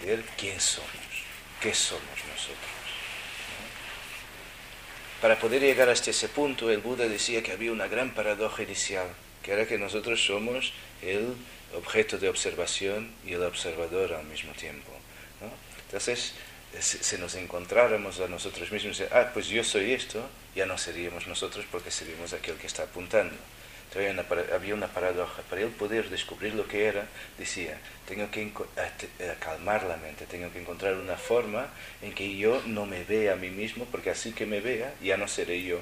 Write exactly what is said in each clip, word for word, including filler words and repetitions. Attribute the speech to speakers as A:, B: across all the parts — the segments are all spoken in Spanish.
A: entender quién somos, qué somos nosotros. Para poder llegar hasta ese punto, el Buda decía que había una gran paradoja inicial, que era que nosotros somos el objeto de observación y el observador al mismo tiempo, ¿no? Entonces, si nos encontráramos a nosotros mismos, ah, pues yo soy esto, ya no seríamos nosotros porque seríamos aquel que está apuntando. Entonces, había una, había una paradoja. Para él poder descubrir lo que era, decía, tengo que calmar la mente, tengo que encontrar una forma en que yo no me vea a mí mismo, porque así que me vea, ya no seré yo,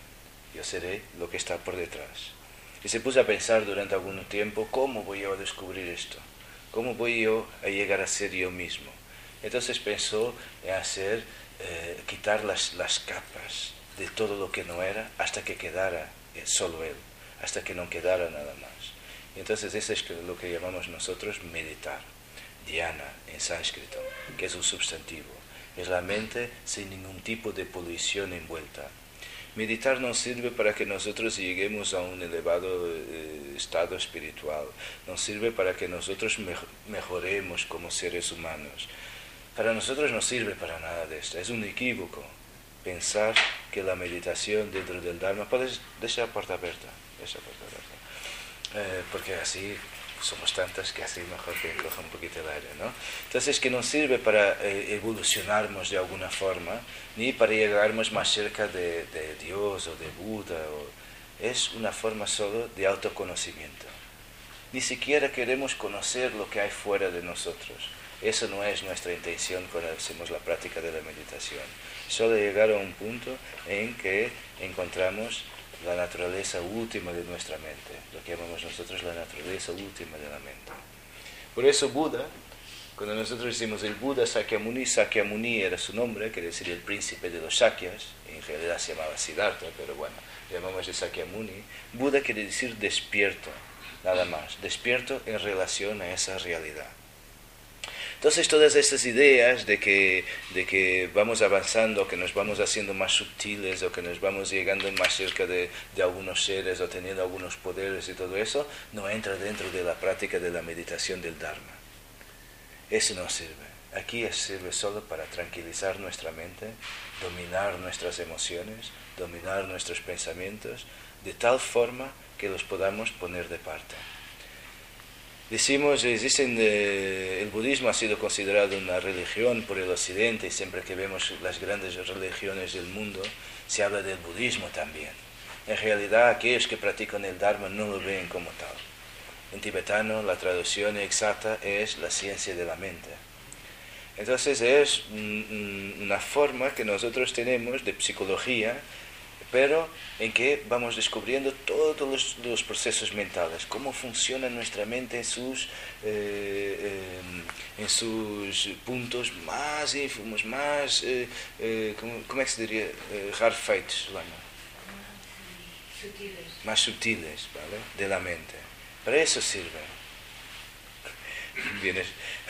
A: yo seré lo que está por detrás. Y se puso a pensar durante algún tiempo, ¿cómo voy yo a descubrir esto? ¿Cómo voy yo a llegar a ser yo mismo? Entonces pensó en hacer, eh, quitar las, las capas de todo lo que no era hasta que quedara solo él, hasta que no quedara nada más. Y entonces eso es lo que llamamos nosotros meditar, dhyana en sánscrito, que es un sustantivo. Es la mente sin ningún tipo de polución envuelta. Meditar nos sirve para que nosotros lleguemos a un elevado eh, estado espiritual, nos sirve para que nosotros mejoremos como seres humanos. Para nosotros no sirve para nada de esto, es un equívoco pensar que la meditación dentro del Dharma, puedes dejar la puerta abierta, deja la puerta abierta, eh, porque así somos tantas que así mejor que coja un poquito el aire, ¿no? Entonces que no sirve para eh, evolucionarnos de alguna forma, ni para llegarnos más cerca de, de Dios o de Buda, o, es una forma solo de autoconocimiento. Ni siquiera queremos conocer lo que hay fuera de nosotros. Eso no es nuestra intención cuando hacemos la práctica de la meditación. Solo llegar a un punto en que encontramos la naturaleza última de nuestra mente, lo que llamamos nosotros la naturaleza última de la mente. Por eso Buda, cuando nosotros decimos el Buda Sakyamuni, Sakyamuni era su nombre, quiere decir el príncipe de los Sakyas, en realidad se llamaba Siddhartha, pero bueno, llamamos de Sakyamuni. Buda quiere decir despierto, nada más, despierto en relación a esa realidad. Entonces todas estas ideas de que, de que vamos avanzando, que nos vamos haciendo más sutiles o que nos vamos llegando más cerca de, de algunos seres o teniendo algunos poderes y todo eso, no entra dentro de la práctica de la meditación del Dharma. Eso no sirve. Aquí sirve solo para tranquilizar nuestra mente, dominar nuestras emociones, dominar nuestros pensamientos, de tal forma que los podamos poner de parte. Decimos, existen, eh, el budismo ha sido considerado una religión por el occidente y siempre que vemos las grandes religiones del mundo se habla del budismo también. En realidad aquellos que practican el Dharma no lo ven como tal. En tibetano la traducción exacta es la ciencia de la mente. Entonces es mm, una forma que nosotros tenemos de psicología, pero en que vamos descubriendo todos los, los procesos mentales, cómo funciona nuestra mente en sus, eh, eh, en sus puntos más ínfimos, más, eh, eh, ¿cómo, ¿cómo es que se diría? Eh, Rarefied,
B: sutiles.
A: Más sutiles, ¿vale? De la mente. Para eso sirve. Vienes.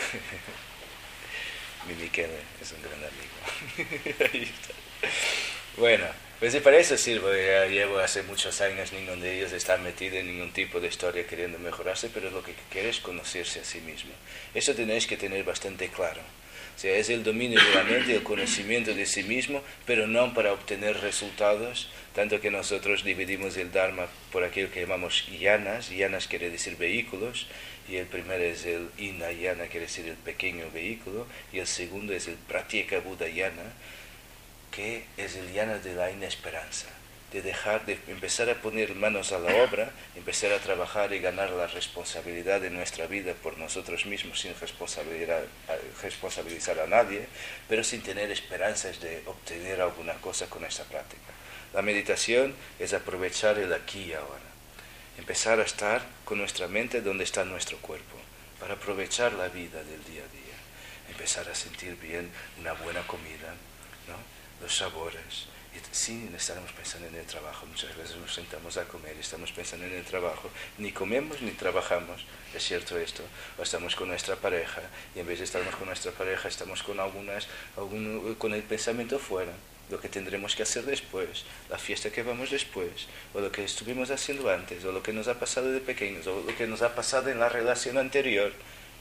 A: Mi Michele es un gran amigo. Ahí está. Bueno, pues para eso sirve. Ya llevo hace muchos años, ninguno de ellos está metido en ningún tipo de historia queriendo mejorarse, pero lo que quiere es conocerse a sí mismo. Eso tenéis que tener bastante claro. O sea, es el dominio de la mente, el conocimiento de sí mismo, pero no para obtener resultados, tanto que nosotros dividimos el Dharma por aquello que llamamos yanas. Yanas quiere decir vehículos, y el primero es el Hinayana, quiere decir el pequeño vehículo, y el segundo es el Pratyeka Buddhayana, que es el yana de la inesperanza, de dejar de empezar a poner manos a la obra, empezar a trabajar y ganar la responsabilidad de nuestra vida por nosotros mismos sin responsabilizar, responsabilizar a nadie, pero sin tener esperanzas de obtener alguna cosa con esta práctica. La meditación es aprovechar el aquí y ahora, empezar a estar con nuestra mente donde está nuestro cuerpo, para aprovechar la vida del día a día, empezar a sentir bien una buena comida, ¿no? Los sabores. Y sí, estaremos pensando en el trabajo. Muchas veces nos sentamos a comer y estamos pensando en el trabajo. Ni comemos ni trabajamos, es cierto esto. O estamos con nuestra pareja y en vez de estar con nuestra pareja estamos con algunas, algún, con el pensamiento fuera. Lo que tendremos que hacer después, la fiesta que vamos después, o lo que estuvimos haciendo antes, o lo que nos ha pasado de pequeños, o lo que nos ha pasado en la relación anterior.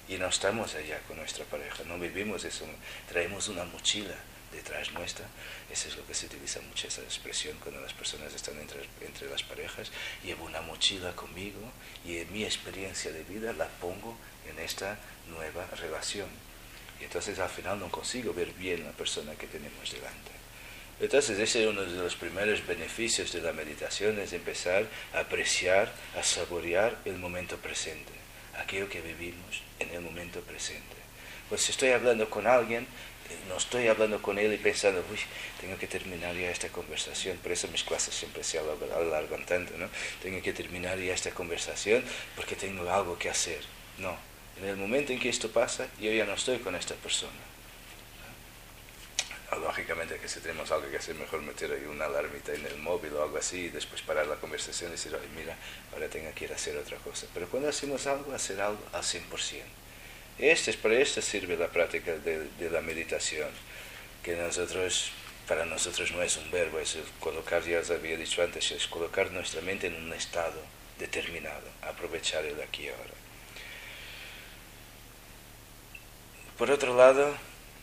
A: y no estamos allá con nuestra pareja, no vivimos eso, traemos una mochila detrás nuestra. Eso es lo que se utiliza mucho, esa expresión cuando las personas están entre, entre las parejas. Llevo una mochila conmigo y en mi experiencia de vida la pongo en esta nueva relación. Y entonces al final no consigo ver bien la persona que tenemos delante. Entonces ese es uno de los primeros beneficios de la meditación, es empezar a apreciar, a saborear el momento presente, aquello que vivimos en el momento presente. Pues si estoy hablando con alguien, no estoy hablando con él y pensando, uy, tengo que terminar ya esta conversación, por eso mis clases siempre se alargan tanto, ¿no? Tengo que terminar ya esta conversación porque tengo algo que hacer. No, en el momento en que esto pasa, yo ya no estoy con esta persona. Lógicamente que si tenemos algo que hacer, mejor meter ahí una alarmita en el móvil o algo así y después parar la conversación y decir, ay, mira, ahora tengo que ir a hacer otra cosa. Pero cuando hacemos algo, hacer algo al cien por ciento. Este es, para esto sirve la práctica de, de la meditación, que nosotros, para nosotros no es un verbo, es colocar, ya os había dicho antes, es colocar nuestra mente en un estado determinado, aprovechar el aquí y ahora. Por otro lado,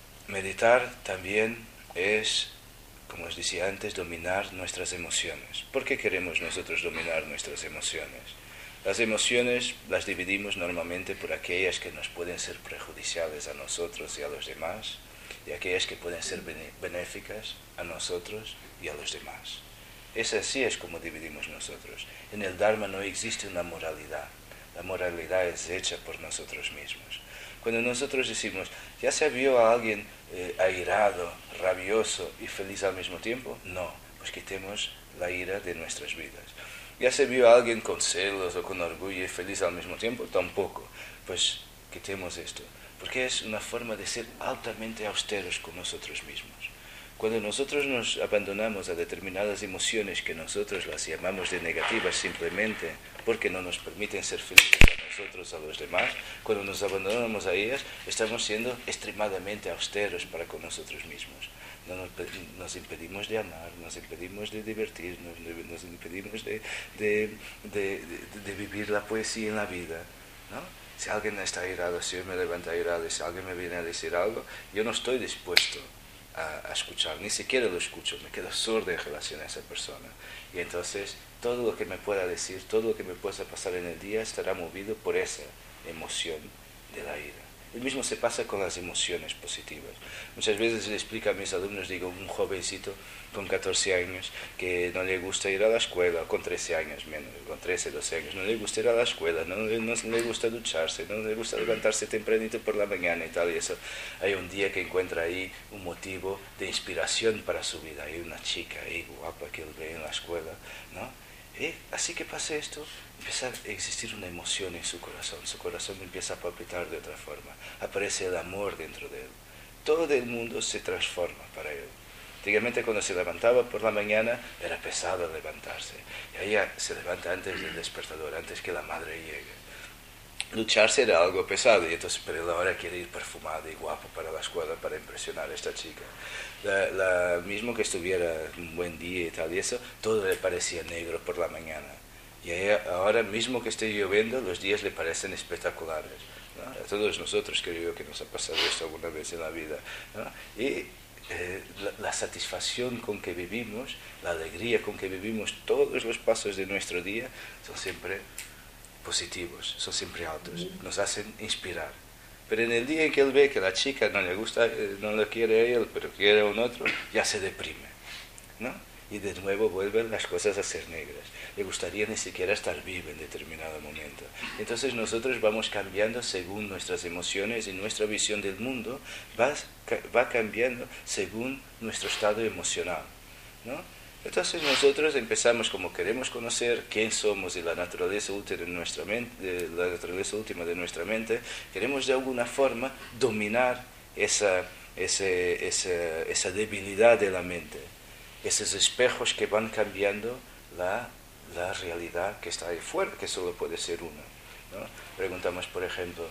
A: meditar también es, como os decía antes, dominar nuestras emociones. ¿Por qué queremos nosotros dominar nuestras emociones? Las emociones las dividimos normalmente por aquellas que nos pueden ser perjudiciales a nosotros y a los demás, y aquellas que pueden ser benéficas a nosotros y a los demás. Es así es como dividimos nosotros. En el Dharma no existe una moralidad. La moralidad es hecha por nosotros mismos. Cuando nosotros decimos, ¿ya se vio a alguien eh, airado, rabioso y feliz al mismo tiempo? No, pues quitemos la ira de nuestras vidas. ¿Ya se vio a alguien con celos o con orgullo y feliz al mismo tiempo? Tampoco. Pues quitemos esto, porque es una forma de ser altamente austeros con nosotros mismos. Cuando nosotros nos abandonamos a determinadas emociones que nosotros las llamamos de negativas simplemente porque no nos permiten ser felices a nosotros, a los demás, cuando nos abandonamos a ellas, estamos siendo extremadamente austeros para con nosotros mismos. No nos, nos impedimos de amar, nos impedimos de divertirnos, nos impedimos de, de, de, de, de vivir la poesía en la vida, ¿no? Si alguien está airado, si yo me levanto airado, si alguien me viene a decir algo, yo no estoy dispuesto a, a escuchar, ni siquiera lo escucho, me quedo sordo en relación a esa persona. Y entonces todo lo que me pueda decir, todo lo que me pueda pasar en el día estará movido por esa emoción de la ira. El mismo se pasa con las emociones positivas. Muchas veces le explico a mis alumnos, digo, un jovencito con catorce años que no le gusta ir a la escuela, con trece años menos, con trece, doce años, no le gusta ir a la escuela, no, no, no le gusta ducharse, no le gusta levantarse tempranito por la mañana y tal, y eso. Hay un día que encuentra ahí un motivo de inspiración para su vida, hay una chica ahí guapa que él ve en la escuela, ¿no? Y así que pasa esto, empieza a existir una emoción en su corazón, su corazón empieza a palpitar de otra forma, aparece el amor dentro de él, todo el mundo se transforma para él. Antiguamente cuando se levantaba por la mañana era pesado levantarse, y ella se levanta antes del despertador, antes que la madre llegue. Ducharse era algo pesado, y entonces, pero él ahora quiere ir perfumado y guapo para la escuela para impresionar a esta chica. La, la, mismo que estuviera un buen día y tal y eso, todo le parecía negro por la mañana. Y a ella, ahora mismo que esté lloviendo, los días le parecen espectaculares, ¿no? A todos nosotros creo que nos ha pasado esto alguna vez en la vida, ¿no? Y eh, la, la satisfacción con que vivimos, la alegría con que vivimos todos los pasos de nuestro día son siempre positivos, son siempre altos, nos hacen inspirar. Pero en el día en que él ve que la chica no le gusta, no lo quiere a él, pero quiere a un otro, ya se deprime, ¿no? Y de nuevo vuelven las cosas a ser negras. Le gustaría ni siquiera estar vivo en determinado momento. Entonces nosotros vamos cambiando según nuestras emociones y nuestra visión del mundo va, va cambiando según nuestro estado emocional, ¿no? Entonces nosotros empezamos, como queremos conocer quién somos y la naturaleza última de nuestra mente, la naturaleza última de nuestra mente, queremos de alguna forma dominar esa, ese, esa, esa debilidad de la mente, esos espejos que van cambiando la, la realidad que está ahí fuera, que solo puede ser una, ¿no? Preguntamos, por ejemplo,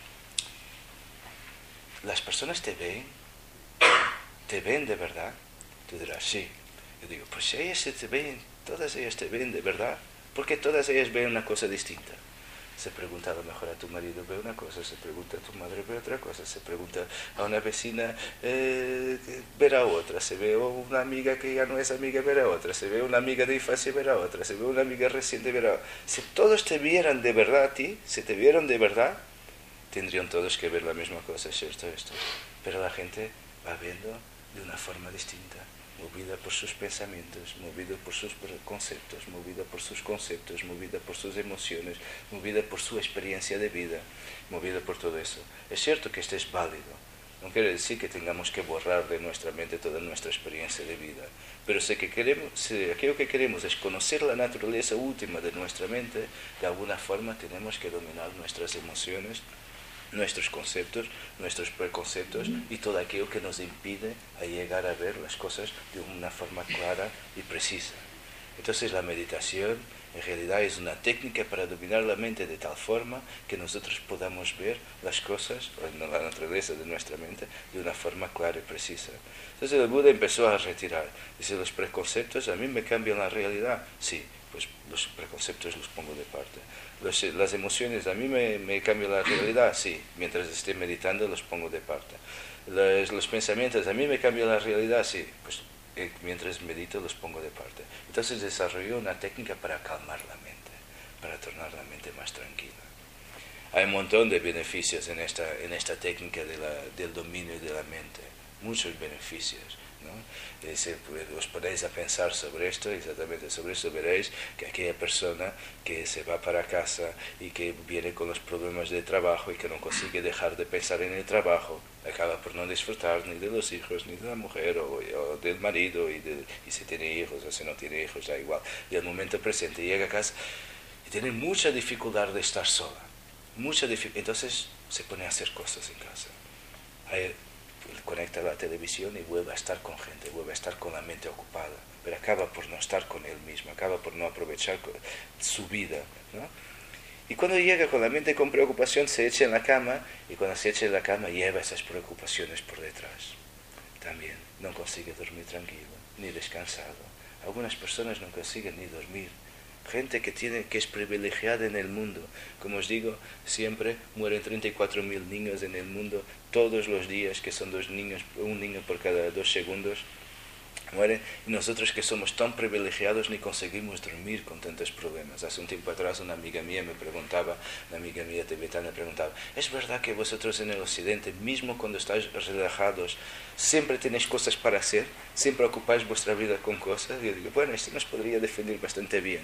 A: ¿las personas te ven? ¿Te ven de verdad? Tú dirás, sí. Yo digo, pues si ellas te ven, todas ellas te ven de verdad, porque todas ellas ven una cosa distinta. Se pregunta a lo mejor a tu marido, ve una cosa, se pregunta a tu madre, ve otra cosa, se pregunta a una vecina, eh, verá otra, se ve una amiga que ya no es amiga, verá otra, se ve una amiga de infancia, verá otra, se ve una amiga reciente, verá otra. Si todos te vieran de verdad a ti, si te vieran de verdad, tendrían todos que ver la misma cosa, es cierto esto. Pero la gente va viendo de una forma distinta, movida por sus pensamientos, movida por sus conceptos, movida por sus conceptos, movida por sus emociones, movida por su experiencia de vida, movida por todo eso. Es cierto que esto es válido, no quiere decir que tengamos que borrar de nuestra mente toda nuestra experiencia de vida, pero si, que queremos, si aquello que queremos es conocer la naturaleza última de nuestra mente, de alguna forma tenemos que dominar nuestras emociones, nuestros conceptos, nuestros preconceptos y todo aquello que nos impide a llegar a ver las cosas de una forma clara y precisa. Entonces la meditación en realidad es una técnica para dominar la mente de tal forma que nosotros podamos ver las cosas, la naturaleza de nuestra mente, de una forma clara y precisa. Entonces el Buda empezó a retirar. Dice, los preconceptos a mí me cambian la realidad. Sí, pues los preconceptos los pongo de parte. Los, las emociones a mí me, me cambian la realidad, sí, mientras esté meditando los pongo de parte. Los, los pensamientos a mí me cambian la realidad, sí, pues eh, mientras medito los pongo de parte. Entonces desarrolló una técnica para calmar la mente, para tornar la mente más tranquila. Hay un montón de beneficios en esta, en esta técnica de la, del dominio de la mente, muchos beneficios, ¿no? Y si os ponéis a pensar sobre esto, exactamente sobre esto, veréis que aquella persona que se va para casa y que viene con los problemas de trabajo y que no consigue dejar de pensar en el trabajo, acaba por no disfrutar ni de los hijos, ni de la mujer, o, o del marido, y, de, y si tiene hijos o si no tiene hijos, da igual. Y al momento presente llega a casa y tiene mucha dificultad de estar sola, mucha dificultad, entonces se pone a hacer cosas en casa. Hay, conecta la televisión y vuelve a estar con gente, vuelve a estar con la mente ocupada, pero acaba por no estar con él mismo, acaba por no aprovechar su vida, ¿no? Y cuando llega con la mente con preocupación, se echa en la cama, y cuando se echa en la cama lleva esas preocupaciones por detrás. También no consigue dormir tranquilo, ni descansado. Algunas personas no consiguen ni dormir. Gente que, tiene, que es privilegiada en el mundo. Como os digo, siempre mueren treinta y cuatro mil niños en el mundo todos los días, que son dos niños, un niño por cada dos segundos. Mueren, y nosotros que somos tan privilegiados ni conseguimos dormir con tantos problemas. Hace un tiempo atrás una amiga mía me preguntaba, una amiga mía tibetana me preguntaba, ¿es verdad que vosotros en el occidente, mismo cuando estáis relajados, siempre tenéis cosas para hacer? ¿Siempre ocupáis vuestra vida con cosas? Y yo digo, bueno, esto nos podría defender bastante bien.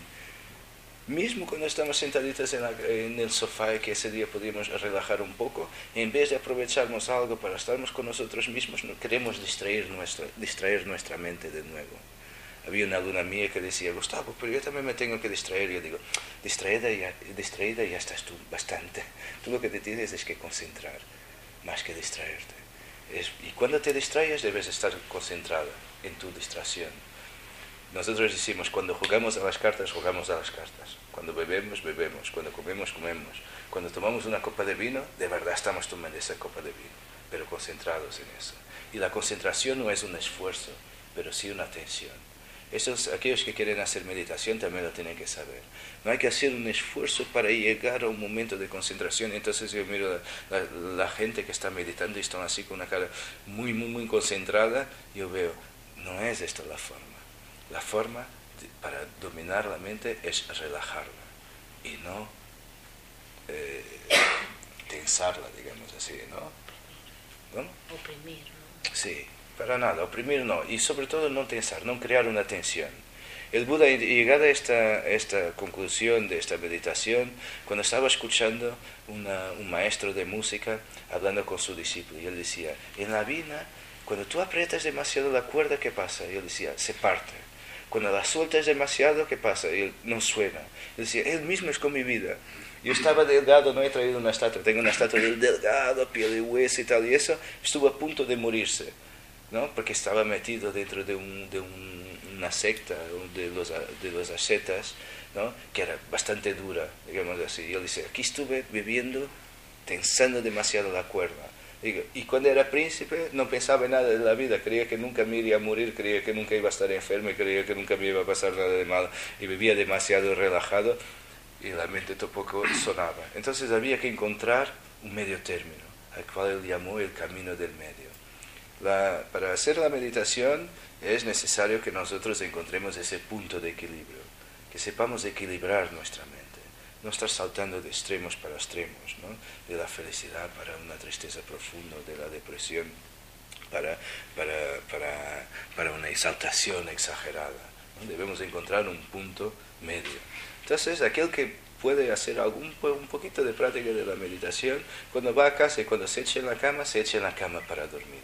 A: Mismo cuando estamos sentaditos en, la, en el sofá y que ese día podríamos relajar un poco, en vez de aprovecharnos algo para estarnos con nosotros mismos, no queremos distraer nuestra, distraer nuestra mente de nuevo. Había una alumna mía que decía, Gustavo, pero yo también me tengo que distraer. Yo digo, distraída ya, distraída ya estás tú bastante. Tú lo que te tienes es que concentrar, más que distraerte. Es, y cuando te distrayes debes estar concentrada en tu distracción. Nosotros decimos, cuando jugamos a las cartas, jugamos a las cartas. Cuando bebemos, bebemos. Cuando comemos, comemos. Cuando tomamos una copa de vino, de verdad estamos tomando esa copa de vino, pero concentrados en eso. Y la concentración no es un esfuerzo, pero sí una atención. Esos, aquellos que quieren hacer meditación también lo tienen que saber. No hay que hacer un esfuerzo para llegar a un momento de concentración. Entonces yo miro la, la, la gente que está meditando y están así con una cara muy, muy, muy concentrada. Yo veo, no es esta la forma. La forma de, para dominar la mente es relajarla y no eh, tensarla, digamos así, ¿no? ¿No?
B: Oprimir, ¿no?
A: Sí, para nada, oprimir no, y sobre todo no tensar, no crear una tensión. El Buda, llegada a esta, esta conclusión de esta meditación, cuando estaba escuchando una, un maestro de música hablando con su discípulo, y él decía, en la vida, cuando tú aprietas demasiado la cuerda, ¿qué pasa? Y él decía, se parte. Cuando la sueltas demasiado, ¿qué pasa? Y él no suena. Él decía, él mismo es con mi vida. Yo estaba delgado, no he traído una estatua, tengo una estatua del delgado, piel y hueso y tal, y eso, estuvo a punto de morirse, ¿no? Porque estaba metido dentro de, un, de un, una secta, de los, de los ascetas, ¿no? Que era bastante dura, digamos así. Y él dice, aquí estuve viviendo, tensando demasiado la cuerda. Y cuando era príncipe no pensaba en nada de la vida, creía que nunca me iría a morir, creía que nunca iba a estar enfermo, creía que nunca me iba a pasar nada de malo y vivía demasiado relajado. y la mente tampoco sonaba. Entonces había que encontrar un medio término, al cual él llamó el camino del medio. La, para hacer la meditación es necesario que nosotros encontremos ese punto de equilibrio, que sepamos equilibrar nuestra mente, no estar saltando de extremos para extremos, ¿no? De la felicidad para una tristeza profunda, de la depresión para, para, para, para una exaltación exagerada, ¿no? Debemos encontrar un punto medio. Entonces, aquel que puede hacer algún, un poquito de práctica de la meditación, cuando va a casa y cuando se echa en la cama, se echa en la cama para dormir.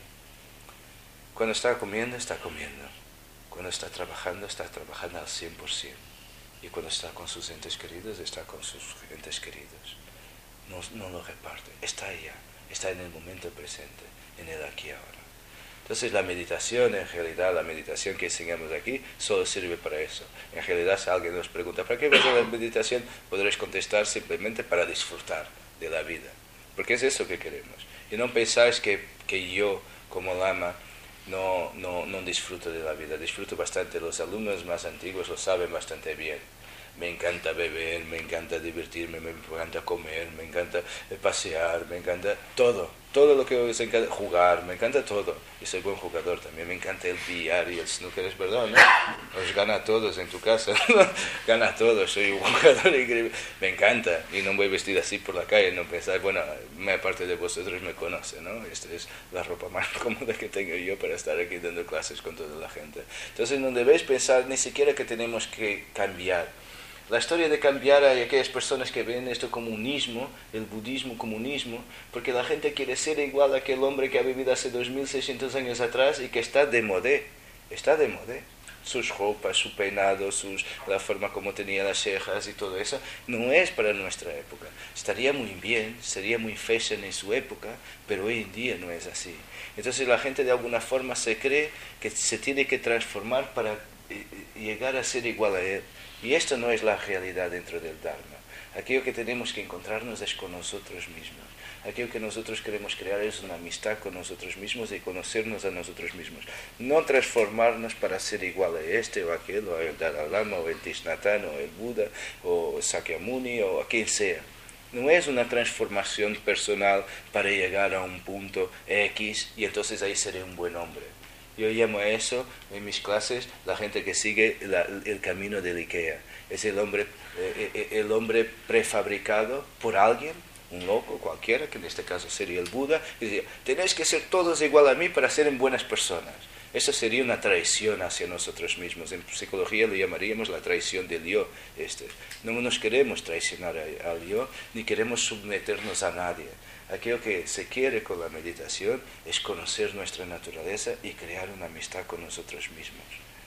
A: Cuando está comiendo, está comiendo. Cuando está trabajando, está trabajando al cien por ciento. Y cuando está con sus entes queridos, está con sus entes queridos. No, no lo reparte, está allá, está en el momento presente, en el aquí y ahora. Entonces la meditación, en realidad, la meditación que enseñamos aquí, solo sirve para eso. En realidad, si alguien nos pregunta, ¿para qué vas a la meditación? Podréis contestar simplemente para disfrutar de la vida. Porque es eso que queremos. Y no pensáis que, que yo, como lama, no, no, no disfruto de la vida. Disfruto bastante. Los alumnos más antiguos lo saben bastante bien. Me encanta beber, me encanta divertirme, me encanta comer, me encanta pasear, me encanta todo. Todo lo que os encanta, jugar, me encanta todo. Y soy buen jugador también, me encanta el billar y el snooker, es verdad, ¿no? Os gana a todos en tu casa, gana a todos, soy un jugador increíble. Me encanta, y no voy vestido así por la calle, no pensar, bueno, una parte de vosotros me conoce, ¿no? Esta es la ropa más cómoda que tengo yo para estar aquí dando clases con toda la gente. Entonces no debéis pensar ni siquiera que tenemos que cambiar. La historia de cambiar a aquellas personas que ven esto comunismo, el budismo comunismo, porque la gente quiere ser igual a aquel hombre que ha vivido hace dos mil seiscientos años atrás y que está de modé, está de modé. Sus ropas, su peinado, sus, la forma como tenía las cejas y todo eso, no es para nuestra época. Estaría muy bien, sería muy fashion en su época, pero hoy en día no es así. Entonces la gente de alguna forma se cree que se tiene que transformar para llegar a ser igual a él. Y esto no es la realidad dentro del Dharma. Aquello que tenemos que encontrarnos es con nosotros mismos. Aquello que nosotros queremos crear es una amistad con nosotros mismos y conocernos a nosotros mismos. No transformarnos para ser igual a este o aquel, o el Dalai Lama, o el Tishnatán, o el Buda, o Sakyamuni, o a quien sea. No es una transformación personal para llegar a un punto X y entonces ahí seré un buen hombre. Yo llamo a eso, en mis clases, la gente que sigue la, el camino del IKEA. Es el hombre, eh, el hombre prefabricado por alguien, un loco cualquiera, que en este caso sería el Buda, y decía, tenéis que ser todos igual a mí para ser buenas personas. Eso sería una traición hacia nosotros mismos. En psicología lo llamaríamos la traición del yo. Este. No nos queremos traicionar al yo, ni queremos someternos a nadie. Aquello que se quiere con la meditación es conocer nuestra naturaleza y crear una amistad con nosotros mismos,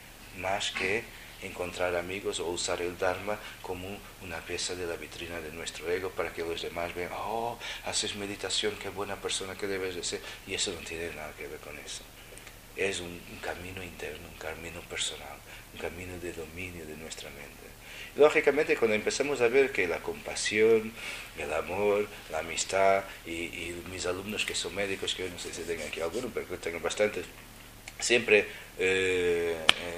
A: más que encontrar amigos o usar el Dharma como una pieza de la vitrina de nuestro ego para que los demás vean, oh, haces meditación, qué buena persona que debes de ser, y eso no tiene nada que ver con eso. Es un, un camino interno, un camino personal, un camino de dominio de nuestra mente. Lógicamente, cuando empezamos a ver que la compasión, el amor, la amistad, y, y mis alumnos que son médicos, que yo no sé si tengo aquí alguno, pero tengo bastantes, siempre, eh,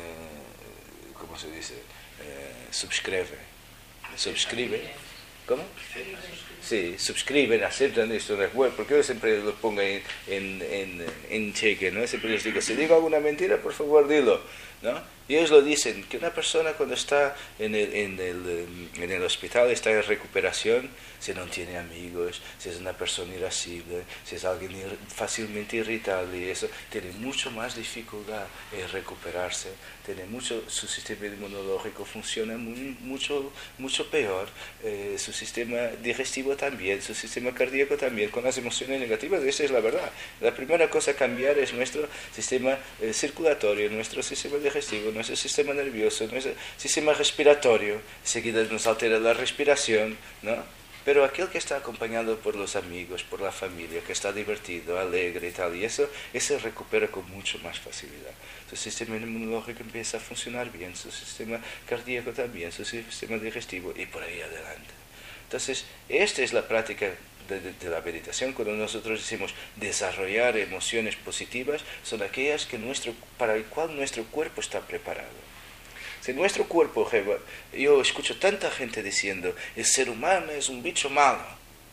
A: eh, ¿cómo se dice? Eh, subscribe, subscribe, ¿cómo? Sí, suscriben, aceptan esto en el web, porque yo siempre lo pongo en, en, en, en cheque, ¿no? Siempre les digo, si digo alguna mentira, por favor, dilo, ¿no? Y ellos lo dicen, que una persona cuando está en el, en el, en el hospital, está en recuperación, si no tiene amigos, si es una persona irascible, si es alguien ir, fácilmente irritable, y eso, tiene mucho más dificultad en recuperarse, tiene mucho, su sistema inmunológico funciona muy, mucho, mucho peor, eh, su sistema digestivo también, su sistema cardíaco también, con las emociones negativas. Esa es la verdad. La primera cosa a cambiar es nuestro sistema eh, circulatorio, nuestro sistema digestivo, nuestro sistema nervioso, nuestro sistema respiratorio. Enseguida nos altera la respiración, ¿no? Pero aquel que está acompañado por los amigos, por la familia, que está divertido, alegre y tal, y eso, ese recupera con mucho más facilidad. Su sistema inmunológico empieza a funcionar bien, su sistema cardíaco también, su sistema digestivo, y por ahí adelante. Entonces, esta es la práctica de, de, de la meditación. Cuando nosotros decimos desarrollar emociones positivas, son aquellas que nuestro, para el cual nuestro cuerpo está preparado. Si nuestro cuerpo, yo escucho tanta gente diciendo, el ser humano es un bicho malo.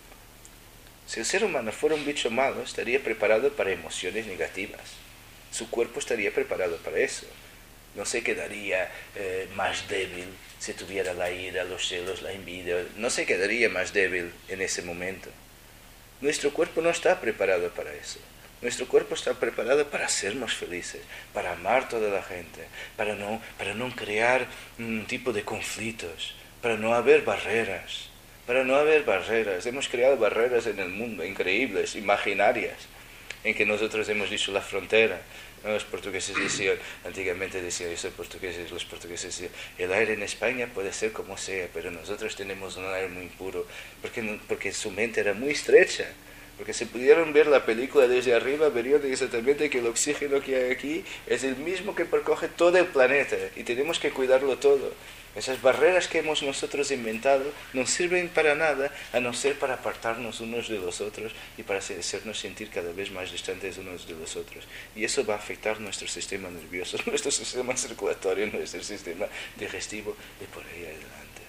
A: Si el ser humano fuera un bicho malo, estaría preparado para emociones negativas. Su cuerpo estaría preparado para eso. No se quedaría eh, más débil si tuviera la ira, los celos, la envidia. No se quedaría más débil en ese momento. Nuestro cuerpo no está preparado para eso. Nuestro cuerpo está preparado para hacernos felices, para amar a toda la gente, para no, para no crear un tipo de conflictos, para no haber barreras, para no haber barreras. Hemos creado barreras en el mundo, increíbles, imaginarias, en que nosotros hemos dicho la frontera. ¿No? Los portugueses decían, antiguamente decían, yo soy portugués, los portugueses decían, el aire en España puede ser como sea, pero nosotros tenemos un aire muy puro, porque, porque su mente era muy estrecha. Porque si pudieran ver la película desde arriba, verían exactamente que el oxígeno que hay aquí es el mismo que percoge todo el planeta y tenemos que cuidarlo todo. Esas barreras que hemos nosotros inventado no sirven para nada, a no ser para apartarnos unos de los otros y para hacernos sentir cada vez más distantes unos de los otros. Y eso va a afectar nuestro sistema nervioso, nuestro sistema circulatorio, nuestro sistema digestivo y por ahí adelante,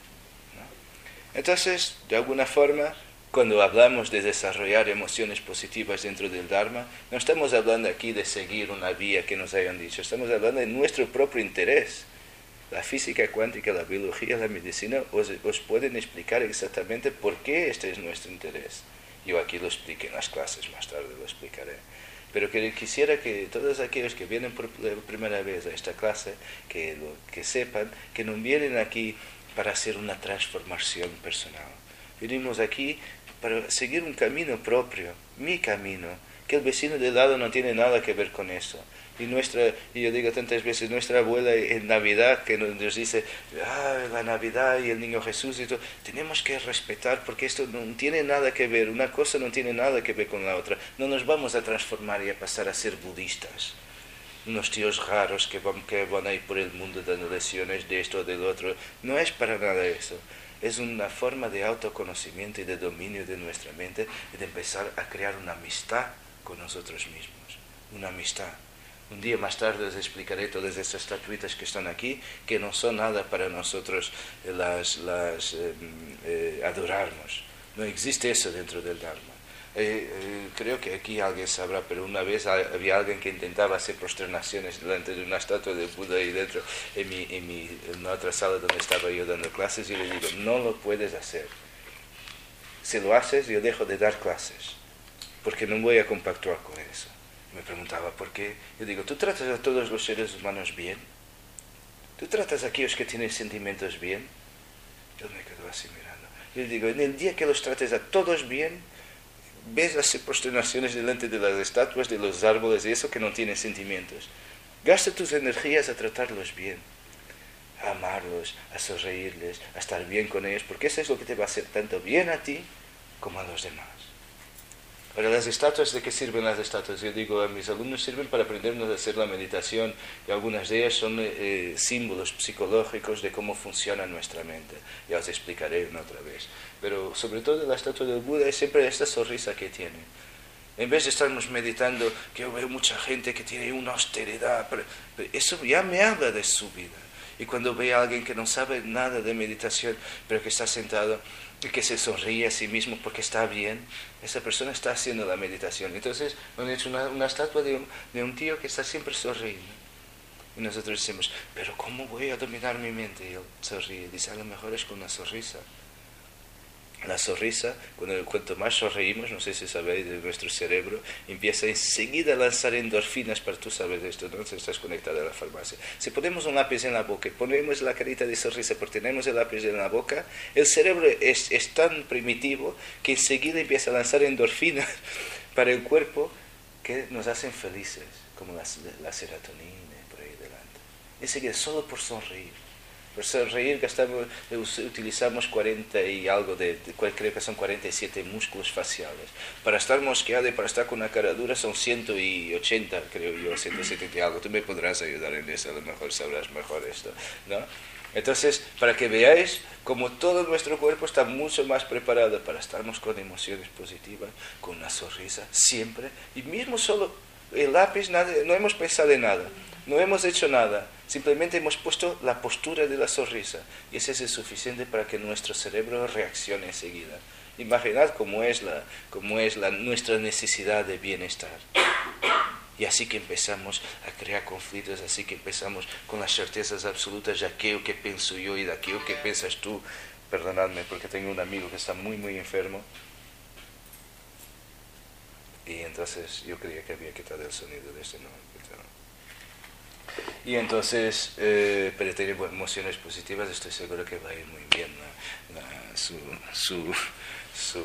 A: ¿no? Entonces, de alguna forma, cuando hablamos de desarrollar emociones positivas dentro del Dharma, no estamos hablando aquí de seguir una vía que nos hayan dicho, estamos hablando de nuestro propio interés. La física cuántica, la biología, la medicina os, os pueden explicar exactamente por qué este es nuestro interés. Yo aquí lo expliqué en las clases, más tarde lo explicaré. Pero que quisiera que todos aquellos que vienen por primera vez a esta clase, que, lo, que sepan que no vienen aquí para hacer una transformación personal. Venimos aquí para seguir un camino propio, mi camino, que el vecino de lado no tiene nada que ver con eso. Y nuestra, y yo digo tantas veces, nuestra abuela en Navidad que nos dice, ah, la Navidad y el Niño Jesús y todo, tenemos que respetar porque esto no tiene nada que ver, una cosa no tiene nada que ver con la otra. No nos vamos a transformar y a pasar a ser budistas, unos tíos raros que van, que van a ir por el mundo dando lecciones de esto o del otro. No es para nada eso. Es una forma de autoconocimiento y de dominio de nuestra mente y de empezar a crear una amistad con nosotros mismos, una amistad. Un día más tarde os explicaré todas estas estatuitas que están aquí, que no son nada para nosotros las, las eh, eh, adorarnos. No existe eso dentro del Dharma. Eh, eh, creo que aquí alguien sabrá, pero una vez había alguien que intentaba hacer prosternaciones delante de una estatua de Buda y dentro en, mi, en, mi, en la otra sala donde estaba yo dando clases, y le digo, no lo puedes hacer. Si lo haces, yo dejo de dar clases, porque no voy a compactuar con eso. Me preguntaba por qué. Yo digo, ¿tú tratas a todos los seres humanos bien? ¿Tú tratas a aquellos que tienen sentimientos bien? Él me quedó así mirando. Yo le digo, en el día que los trates a todos bien, ves las prosternaciones delante de las estatuas, de los árboles y eso que no tienen sentimientos. Gasta tus energías a tratarlos bien, a amarlos, a sonreírles, a estar bien con ellos, porque eso es lo que te va a hacer tanto bien a ti como a los demás. Para las estatuas, ¿de qué sirven las estatuas? Yo digo, a mis alumnos sirven para aprendernos a hacer la meditación, y algunas de ellas son eh, símbolos psicológicos de cómo funciona nuestra mente. Ya os explicaré una otra vez. Pero sobre todo la estatua del Buda es siempre esta sonrisa que tiene. En vez de estarnos meditando, que yo veo mucha gente que tiene una austeridad, pero, pero eso ya me habla de su vida. Y cuando veo a alguien que no sabe nada de meditación, pero que está sentado y que se sonríe a sí mismo porque está bien, esa persona está haciendo la meditación. Entonces han hecho una, una estatua de un, de un tío que está siempre sonriendo. Y nosotros decimos, pero ¿cómo voy a dominar mi mente? Y él sonríe. Dice, a lo mejor es con una sonrisa. La sonrisa, cuando, cuanto más sonreímos, no sé si sabéis, de nuestro cerebro empieza enseguida a lanzar endorfinas, para tú sabes de esto, ¿no? Si estás conectado a la farmacia. Si ponemos un lápiz en la boca y ponemos la carita de sonrisa porque tenemos el lápiz en la boca, el cerebro es, es tan primitivo que enseguida empieza a lanzar endorfinas para el cuerpo que nos hacen felices, como la, la serotonina y por ahí delante. Enseguida, solo por sonreír. Por sonreír gastamos, utilizamos cuarenta y algo, de, de, creo que son cuarenta y siete músculos faciales. Para estar mosqueado y para estar con una cara dura son ciento ochenta, creo yo, ciento setenta y algo. Tú me podrás ayudar en eso, a lo mejor sabrás mejor esto, ¿no? Entonces, para que veáis como todo nuestro cuerpo está mucho más preparado para estarnos con emociones positivas, con una sonrisa, siempre, y mismo solo el lápiz, nada, no hemos pensado en nada, no hemos hecho nada, simplemente hemos puesto la postura de la sonrisa y eso es suficiente para que nuestro cerebro reaccione enseguida. Imaginad cómo es, la, cómo es la, nuestra necesidad de bienestar. Y así que empezamos a crear conflictos, así que empezamos con las certezas absolutas de aquello que pienso yo y de aquello que piensas tú. Perdonadme porque tengo un amigo que está muy muy enfermo y entonces yo creía que había quitado el sonido de este, no quitado. Y entonces, eh, pero tiene emociones positivas, estoy seguro que va a ir muy bien la, la, su, su, su,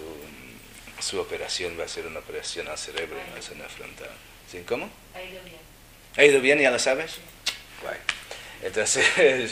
A: su operación va a ser una operación al cerebro y no es una frontal. ¿Sí? ¿Cómo?
B: Ha ido bien.
A: ¿Ha ido bien? ¿Ya lo sabes? Sí. Guay. Entonces,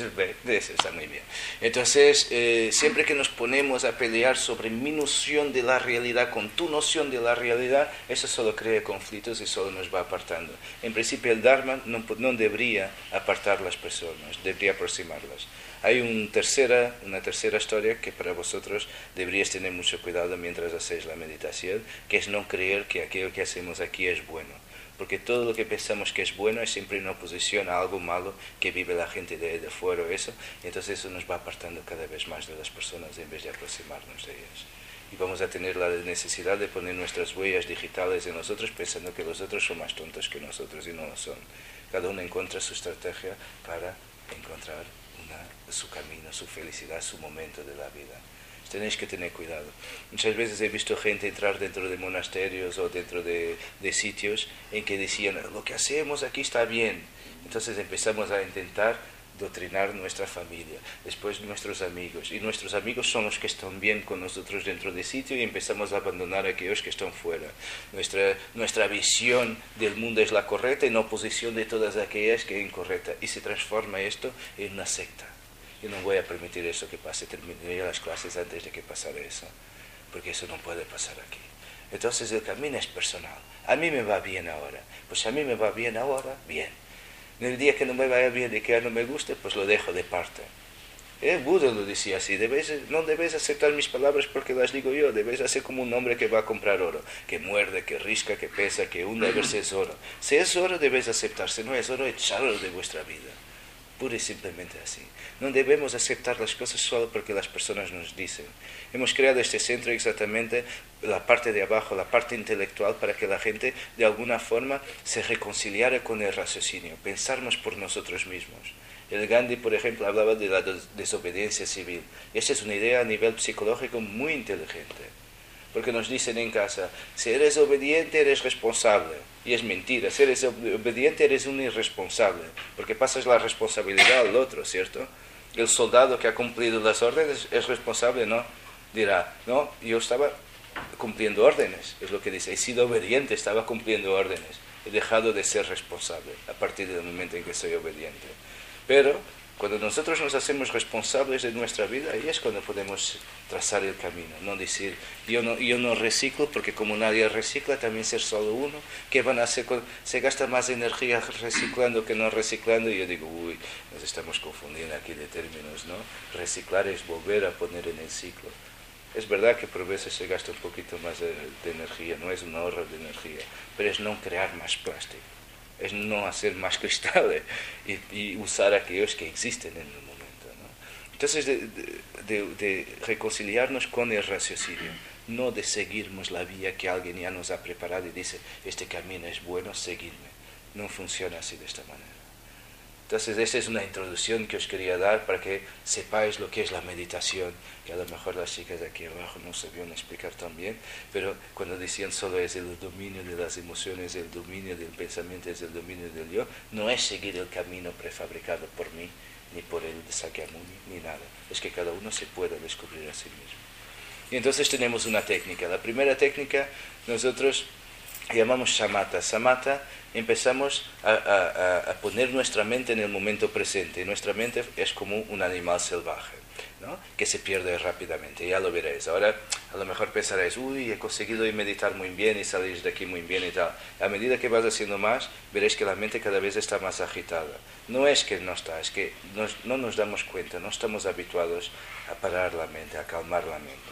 A: eso está muy bien. Entonces, eh, siempre que nos ponemos a pelear sobre mi noción de la realidad con tu noción de la realidad, eso solo crea conflictos y solo nos va apartando. En principio, el Dharma no, no debería apartar las personas, debería aproximarlas. Hay un tercera, una tercera historia que para vosotros deberíais tener mucho cuidado mientras hacéis la meditación, que es no creer que aquello que hacemos aquí es bueno. Porque todo lo que pensamos que es bueno es siempre en oposición a algo malo que vive la gente de, de fuera o eso, y entonces eso nos va apartando cada vez más de las personas en vez de aproximarnos de ellas. Y vamos a tener la necesidad de poner nuestras huellas digitales en nosotros pensando que los otros son más tontos que nosotros y no lo son. Cada uno encuentra su estrategia para encontrar una, su camino, su felicidad, su momento de la vida. Tenéis que tener cuidado. Muchas veces he visto gente entrar dentro de monasterios o dentro de, de sitios en que decían, lo que hacemos aquí está bien. Entonces empezamos a intentar doctrinar nuestra familia, después nuestros amigos. Y nuestros amigos son los que están bien con nosotros dentro del sitio y empezamos a abandonar a aquellos que están fuera. Nuestra, nuestra visión del mundo es la correcta en oposición de todas aquellas que es incorrecta. Y se transforma esto en una secta. Yo no voy a permitir eso que pase, terminaría las clases antes de que pasara eso, porque eso no puede pasar aquí. Entonces el camino es personal. A mí me va bien ahora, pues a mí me va bien ahora, bien. En el día que no me vaya bien y que ya no me guste, pues lo dejo de parte. El Buda lo decía así, debes, no debes aceptar mis palabras porque las digo yo, debes hacer como un hombre que va a comprar oro, que muerde, que risca, que pesa, que hunde a ver si es oro. Si es oro debes aceptar, si no es oro, echarlo de vuestra vida. Pura y simplemente así. No debemos aceptar las cosas solo porque las personas nos dicen. Hemos creado este centro exactamente, la parte de abajo, la parte intelectual, para que la gente de alguna forma se reconciliara con el raciocinio, pensarnos por nosotros mismos. El Gandhi, por ejemplo, hablaba de la des- desobediencia civil. Y esa es una idea a nivel psicológico muy inteligente. Porque nos dicen en casa, si eres obediente eres responsable. Y es mentira, si eres obediente eres un irresponsable, porque pasas la responsabilidad al otro, ¿cierto? El soldado que ha cumplido las órdenes es responsable, ¿no? Dirá, no, yo estaba cumpliendo órdenes, es lo que dice, he sido obediente, estaba cumpliendo órdenes, he dejado de ser responsable a partir del momento en que soy obediente. Pero cuando nosotros nos hacemos responsables de nuestra vida, ahí es cuando podemos trazar el camino. No decir, yo no, yo no reciclo, porque como nadie recicla, también ser solo uno. ¿Qué van a hacer? Con, se gasta más energía reciclando que no reciclando. Y yo digo, uy, nos estamos confundiendo aquí de términos, ¿no? Reciclar es volver a poner en el ciclo. Es verdad que por veces se gasta un poquito más de, de energía, no es un ahorro de energía, pero es no crear más plástico. Es no hacer más cristales y, y usar aquellos que existen en el momento, ¿no? Entonces, de, de, de reconciliarnos con el raciocinio, no de seguirnos la vía que alguien ya nos ha preparado y dice, este camino es bueno, seguidme. No funciona así de esta manera. Entonces, esta es una introducción que os quería dar para que sepáis lo que es la meditación, que a lo mejor las chicas de aquí abajo no sabían explicar tan bien, pero cuando decían solo es el dominio de las emociones, el dominio del pensamiento, es el dominio del yo, no es seguir el camino prefabricado por mí, ni por el de Sakyamuni, ni nada. Es que cada uno se pueda descubrir a sí mismo. Y entonces tenemos una técnica. La primera técnica nosotros llamamos samatha. Samatha empezamos a, a, a poner nuestra mente en el momento presente. Nuestra mente es como un animal salvaje, ¿no? Que se pierde rápidamente, ya lo veréis. Ahora a lo mejor pensaréis, uy, he conseguido meditar muy bien y salir de aquí muy bien y tal. A medida que vas haciendo más, veréis que la mente cada vez está más agitada. No es que no está, es que nos, no nos damos cuenta, no estamos habituados a parar la mente, a calmar la mente.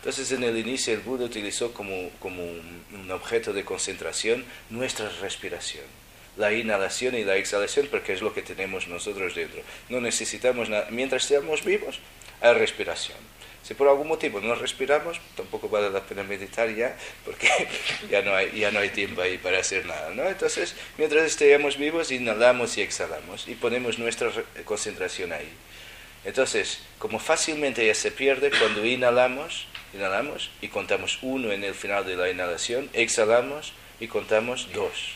A: Entonces en el inicio el Buda utilizó como, como un, un objeto de concentración nuestra respiración, la inhalación y la exhalación, porque es lo que tenemos nosotros dentro. No necesitamos nada. Mientras estamos vivos, hay respiración. Si por algún motivo no respiramos, tampoco vale la pena meditar ya, porque ya no hay, ya no hay tiempo ahí para hacer nada, ¿no? Entonces, mientras estemos vivos, inhalamos y exhalamos y ponemos nuestra concentración ahí. Entonces, como fácilmente ya se pierde, cuando inhalamos, inhalamos y contamos uno en el final de la inhalación, exhalamos y contamos dos,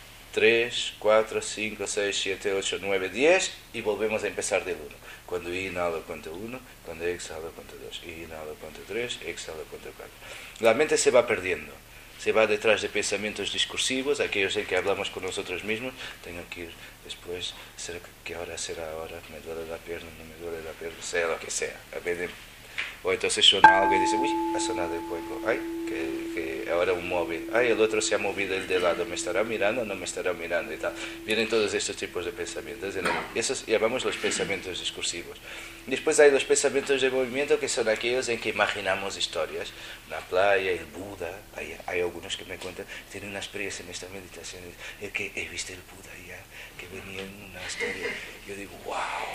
A: tres, cuatro, cinco, seis, siete, ocho, nueve, diez y volvemos a empezar del uno. Cuando inhalo, cuento uno, cuando exhalo, cuento dos, inhalo, cuento tres, exhalo, cuento cuatro. La mente se va perdiendo, se va detrás de pensamientos discursivos, aquellos en que hablamos con nosotros mismos, tengo que ir después, ¿qué hora será ahora? Me duele la pierna, no me duele la pierna, sea lo que sea. A veces, o entonces suena algo y dice, uy, ha sonado el cuenco, ay, que, que ahora un móvil, ay, el otro se ha movido el de lado, ¿me estará mirando o no me estará mirando? Y tal. Vienen todos estos tipos de pensamientos, esos llamamos los pensamientos discursivos. Después hay los pensamientos de movimiento, que son aquellos en que imaginamos historias, una playa, el Buda, hay, hay algunos que me cuentan, tienen una experiencia en esta meditación, el que he visto el Buda ya, que venía en una historia, yo digo, wow,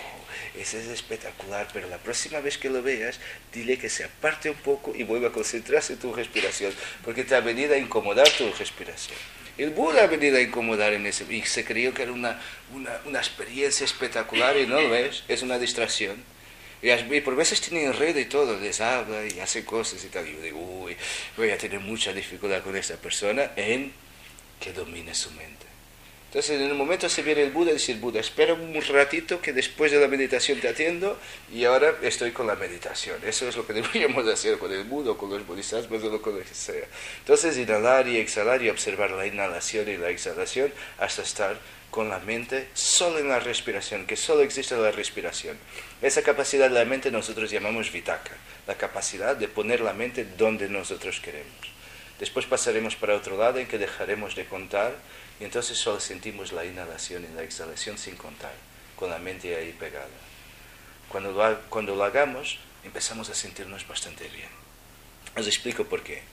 A: ese es espectacular, pero la próxima vez que lo veas, dile que se aparte un poco y vuelva a concentrarse en tu respiración, porque te ha venido a incomodar tu respiración. El Buda ha venido a incomodar en ese, y se creyó que era una, una, una experiencia espectacular y no lo es, es una distracción. Y, y por veces tienen red y todo, les habla y hace cosas y tal, y yo digo, uy, voy a tener mucha dificultad con esta persona en que domine su mente. Entonces en el momento se viene el Buda y dice el Buda, espera un ratito que después de la meditación te atiendo y ahora estoy con la meditación. Eso es lo que deberíamos hacer con el Buda o con los bodhisattvas o con lo que sea. Entonces inhalar y exhalar y observar la inhalación y la exhalación hasta estar con la mente solo en la respiración, que solo existe la respiración. Esa capacidad de la mente nosotros llamamos vitaka, la capacidad de poner la mente donde nosotros queremos. Después pasaremos para otro lado en que dejaremos de contar y entonces solo sentimos la inhalación y la exhalación sin contar, con la mente ahí pegada. Cuando lo, cuando lo hagamos, empezamos a sentirnos bastante bien. Os explico por qué.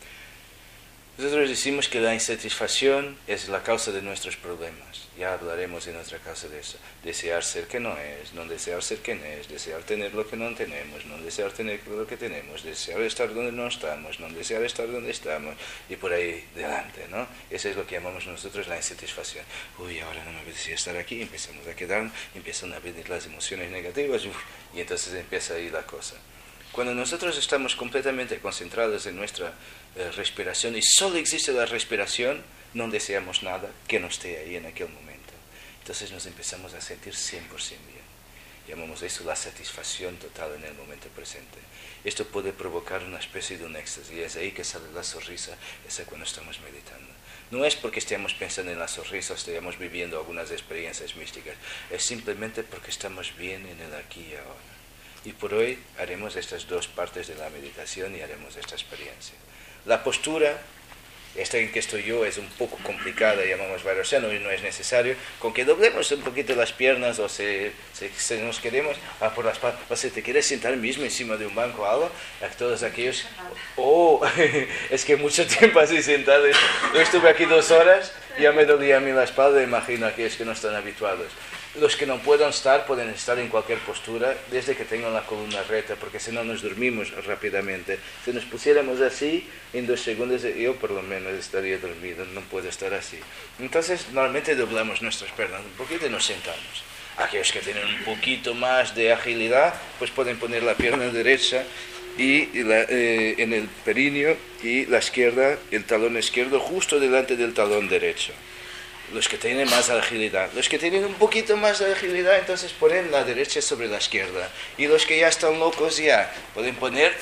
A: Nosotros decimos que la insatisfacción es la causa de nuestros problemas. Ya hablaremos en otra causa de eso. Desear ser que no es, no desear ser que no es, desear tener lo que no tenemos, no desear tener lo que tenemos, desear estar donde no estamos, no desear estar donde estamos, y por ahí delante, ¿no? Eso es lo que llamamos nosotros la insatisfacción. Uy, ahora no me apetecía estar aquí, empezamos a quedar, empiezan a venir las emociones negativas, uf, y entonces empieza ahí la cosa. Cuando nosotros estamos completamente concentrados en nuestra eh, respiración y solo existe la respiración, no deseamos nada que no esté ahí en aquel momento. Entonces nos empezamos a sentir cien por ciento bien. Llamamos eso la satisfacción total en el momento presente. Esto puede provocar una especie de un éxtasis y es ahí que sale la sonrisa, es cuando estamos meditando. No es porque estemos pensando en la sonrisa o estemos viviendo algunas experiencias místicas, es simplemente porque estamos bien en el aquí y ahora. Y por hoy haremos estas dos partes de la meditación y haremos esta experiencia. La postura, esta en que estoy yo, es un poco complicada, llamamos variación, no, no es necesario. Con que doblemos un poquito las piernas o si, si, si nos queremos, ah, por las patas, o si te quieres sentar mismo encima de un banco o algo, a todos aquellos, oh, es que mucho tiempo así sentado, yo estuve aquí dos horas, ya me dolía a mí la espalda, imagino a aquellos que no están habituados. Los que no puedan estar, pueden estar en cualquier postura, desde que tengan la columna recta, porque si no nos dormimos rápidamente. Si nos pusiéramos así, en dos segundos, yo por lo menos estaría dormido, no puedo estar así. Entonces, normalmente doblamos nuestras piernas un poquito y nos sentamos. Aquellos que tienen un poquito más de agilidad, pues pueden poner la pierna derecha y la, eh, en el períneo y la izquierda, el talón izquierdo, justo delante del talón derecho. Los que tienen más agilidad. Los que tienen un poquito más de agilidad, entonces ponen la derecha sobre la izquierda. Y los que ya están locos ya pueden poner,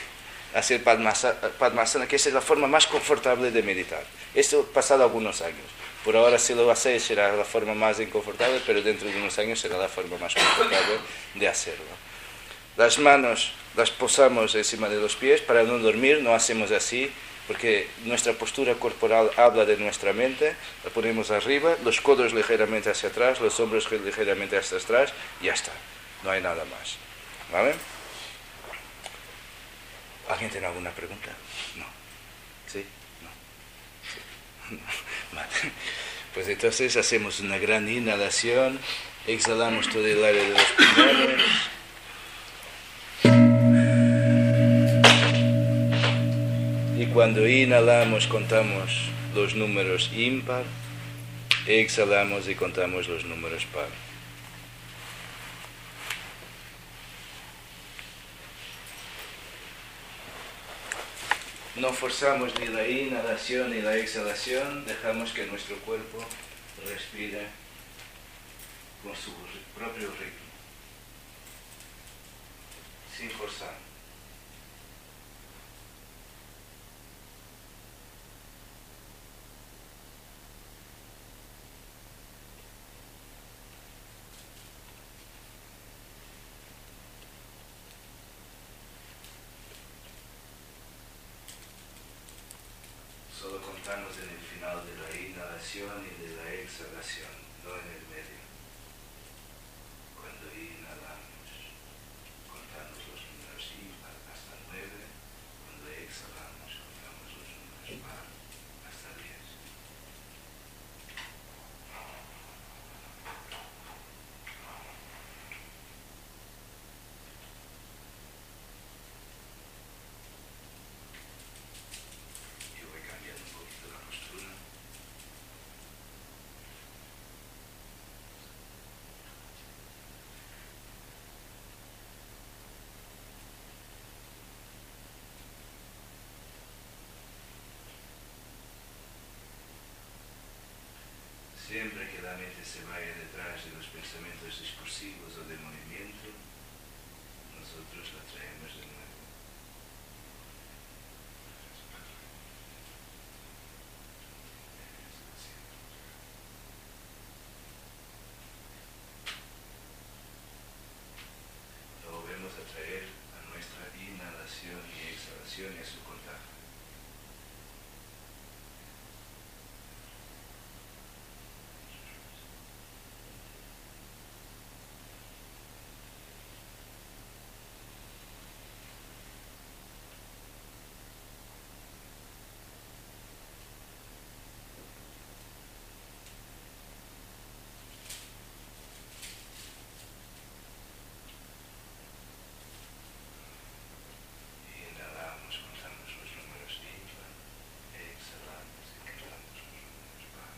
A: hacer Padmasana, que es la forma más confortable de meditar. Esto ha pasado algunos años. Por ahora si lo hacéis será la forma más inconfortable, pero dentro de unos años será la forma más confortable de hacerlo. Las manos las posamos encima de los pies para no dormir, no hacemos así, porque nuestra postura corporal habla de nuestra mente. La ponemos arriba, los codos ligeramente hacia atrás, los hombros ligeramente hacia atrás, y ya está, no hay nada más, ¿vale? ¿Alguien tiene alguna pregunta? No. ¿Sí? No. ¿Sí? Vale. Pues entonces hacemos una gran inhalación, exhalamos todo el aire de los pulmones. Y cuando inhalamos contamos los números impar, exhalamos y contamos los números par. No forzamos ni la inhalación ni la exhalación, dejamos que nuestro cuerpo respire con su propio ritmo, sin forzar. Solo contamos en el final de la inhalación y de la exhalación, no en el medio. Cuando inhalamos, contamos los números impar hasta nueve. Cuando exhalamos, contamos los números par hasta diez. Yo voy cambiando un poquito la postura. Siempre que la mente se vaya detrás de los pensamientos discursivos o de movimiento, nosotros la traemos de nuevo. Lo volvemos a traer a nuestra inhalación y exhalación y a su contagio. Inhalamos, contamos los números impar, exhalamos y contamos los números par.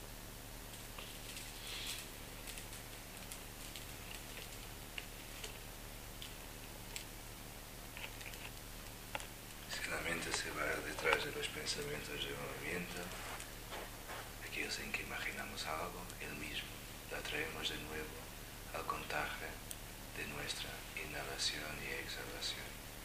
A: Si la mente se va detrás de los pensamientos de movimiento, aquellos en que imaginamos algo, el mismo, la traemos de nuevo al contagio de nuestra inhalación y exhalación.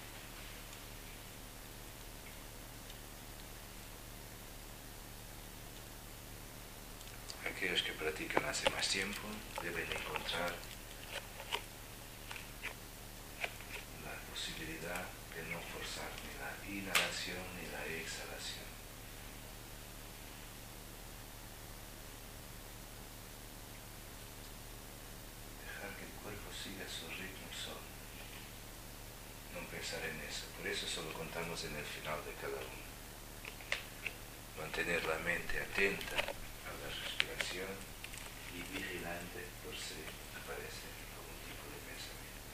A: Aquellos que practican hace más tiempo deben encontrar la posibilidad de no forzar ni la inhalación ni la exhalación. Dejar que el cuerpo siga su ritmo solo. No pensar en eso. Por eso solo contamos en el final de cada uno. Mantener la mente atenta a la respiración y vigilante por si aparece algún tipo de pensamiento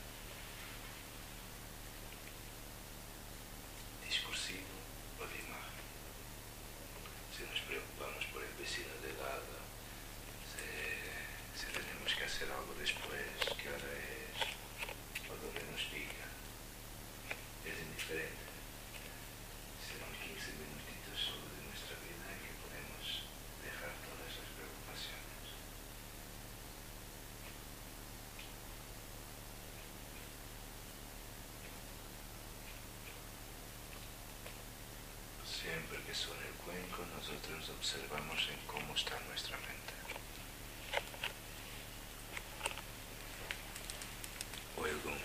A: discursivo o de imagen. Si nos preocupamos por el vecino de lado, si, si tenemos que hacer algo después, qué hora es, o lo que nos diga, es indiferente. Serán quince minutitos solo de nuestra vida en que podemos dejar todas las preocupaciones. Siempre que suene el cuenco, nosotros observamos en cómo está nuestra mente. O el gong.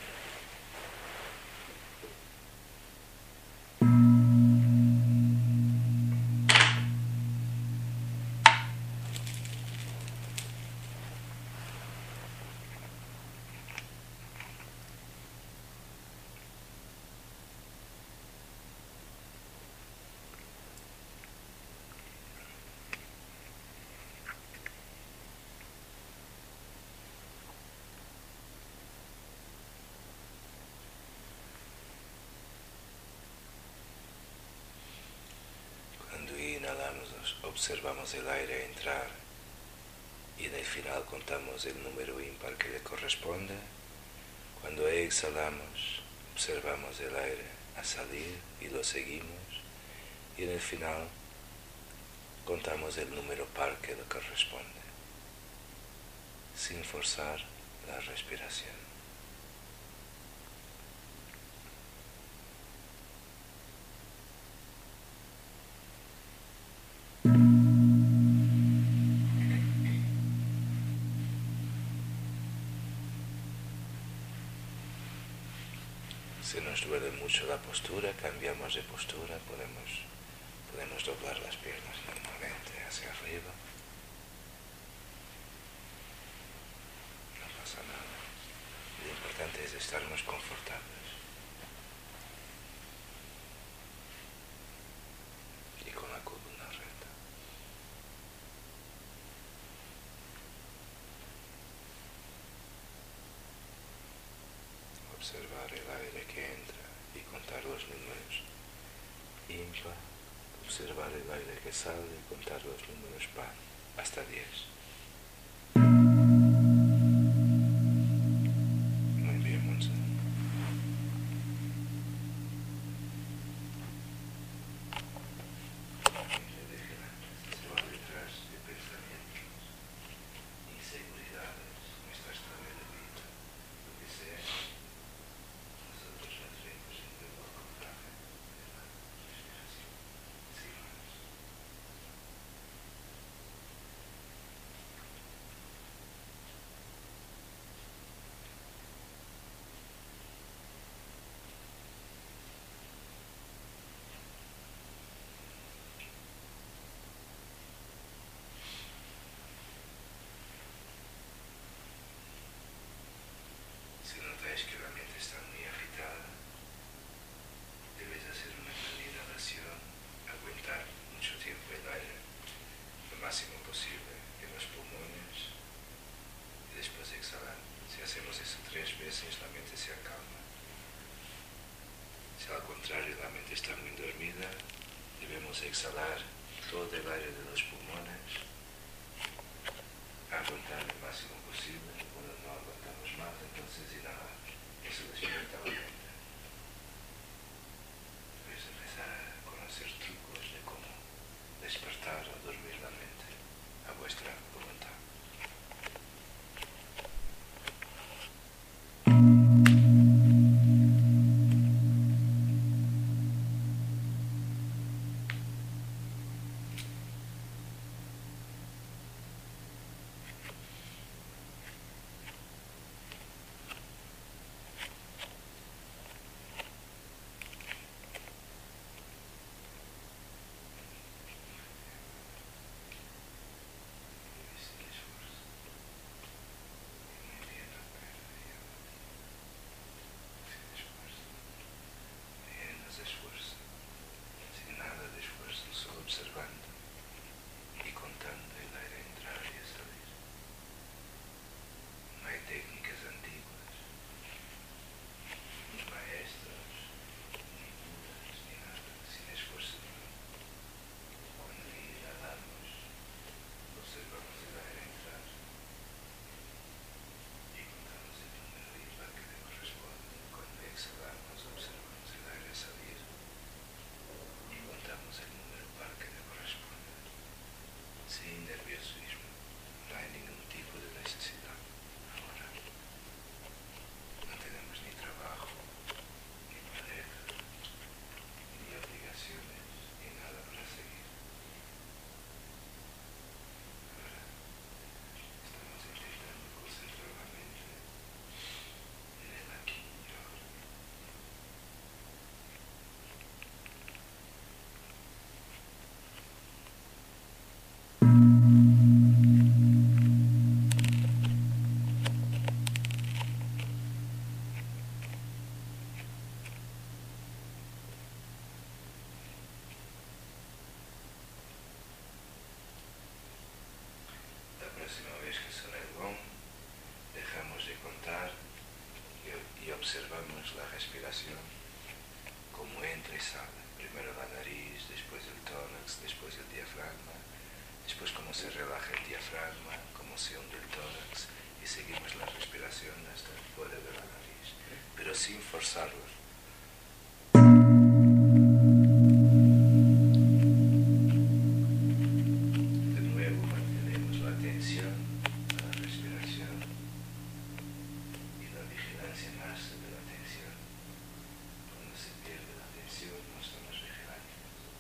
A: observamos el aire entrar y en el final contamos el número impar que le corresponde. Cuando exhalamos, observamos el aire a salir y lo seguimos. Y en el final contamos el número par que le corresponde, sin forzar la respiración. Si nos duele mucho la postura, cambiamos de postura, podemos, podemos doblar las piernas normalmente hacia arriba. No pasa nada. Lo importante es estarnos confortables. Y con la columna recta. Observar el aire que entra y contar los números impar, observar el aire que sale y contar los números par, hasta diez. Muy bien, Monse. Se va detrás de pensamientos, inseguridades, nuestra historia de vida, lo que sea. Nosotros entremos en el confortable de la respiración, sin más. Si notáis que la mente está muy agitada, debes hacer una gran inhalación, aguantar mucho tiempo el aire, lo máximo posible en los pulmones, y después exhalar. Si hacemos eso tres veces, la mente se acalma. Si al contrario la mente está muy dormida, debemos exhalar todo el aire de los pulmones, aguantar lo máximo posible. Cuando no aguantamos más, entonces inhalar. Eso despierta la mente. Debes empezar a conocer trucos de cómo despertar o dormir la mente a vuestra voluntad. Observando y contando el aire entrar y salir. No hay técnicas antiguas, ni maestros, ni budas, ni nada, sin esfuerzo. Cuando inhalamos, observamos el aire entrar y contamos el número impar que le corresponde. Cuando exhalamos, observamos el aire salir y contamos el número par que le corresponde. Sin nerviosismo, no hay ningún tipo de necesidad. Ahora no tenemos ni trabajo, ni pareja, ni obligaciones, ni nada para seguir. Ahora estamos intentando concentrar la mente en el aquí y ahora. La próxima vez que suene el gong, dejamos de contar y, y observamos la respiración, cómo entra y sale. Primero la nariz, después el tórax, después el diafragma, pues cómo se relaja el diafragma, cómo se hunde el tórax y seguimos la respiración hasta fuera de la nariz, pero sin forzarlo. De nuevo mantenemos la atención a la respiración y la vigilancia nace de la atención. Cuando se pierde la atención no estamos vigilantes.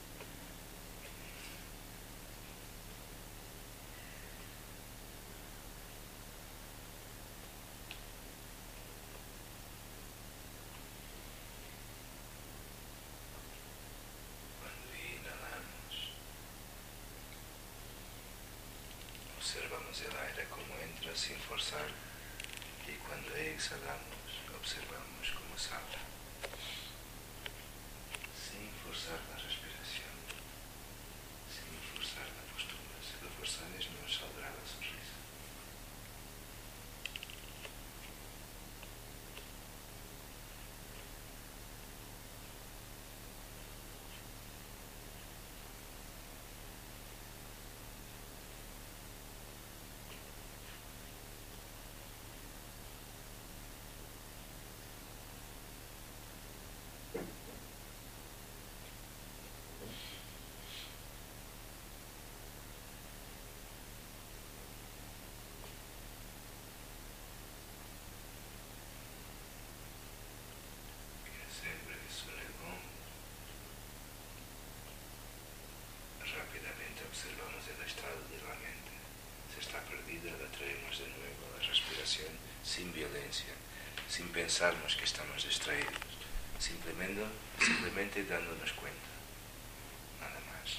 A: Observamos el aire como entra sin forzar y cuando exhalamos observamos cómo sale sin forzar la respiración, sin forzar la postura. Si lo forzamos no saldrá la sonrisa. Siempre que suena el gong, rápidamente observamos el estado de la mente. Si está perdida, la traemos de nuevo a la respiración sin violencia, sin pensarnos que estamos distraídos, simplemente, simplemente dándonos cuenta, nada más.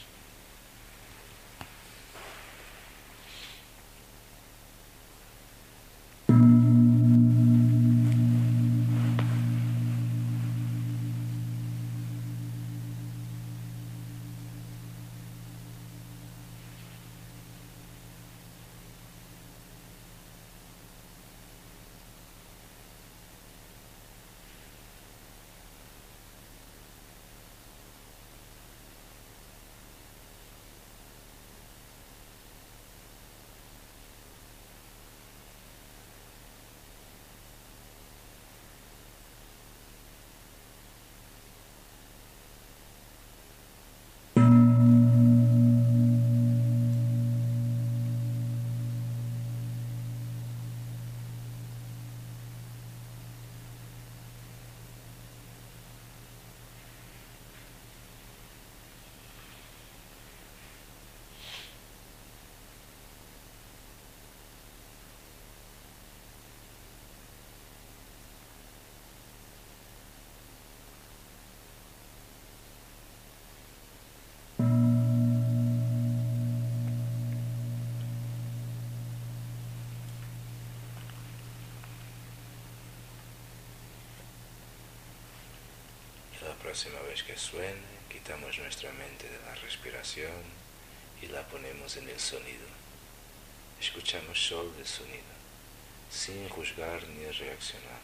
A: La próxima vez que suene, quitamos nuestra mente de la respiración y la ponemos en el sonido. Escuchamos solo el sonido, sin juzgar ni reaccionar.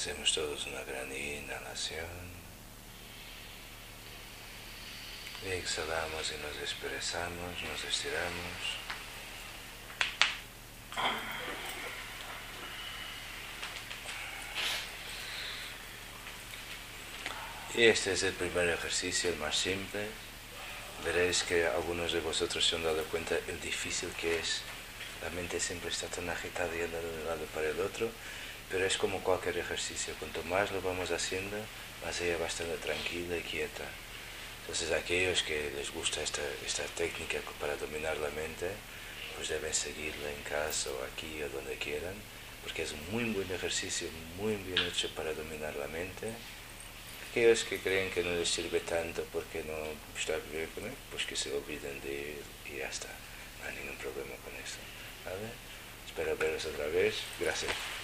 A: Hacemos todos una gran inhalación. Exhalamos y nos desperezamos, nos estiramos. Y este es el primer ejercicio, el más simple. Veréis que algunos de vosotros se han dado cuenta el difícil que es. La mente siempre está tan agitada y andando de un lado para el otro, pero es como cualquier ejercicio. Cuanto más lo vamos haciendo, más ella va estando tranquila y quieta. Entonces aquellos que les gusta esta, esta técnica para dominar la mente, pues deben seguirla en casa o aquí o donde quieran, porque es un muy buen ejercicio, muy bien hecho para dominar la mente. Aquellos que creen que no les sirve tanto porque no está bien, pues que se olviden de él y ya está. No hay ningún problema con eso. ¿Vale? Espero veros otra vez. Gracias.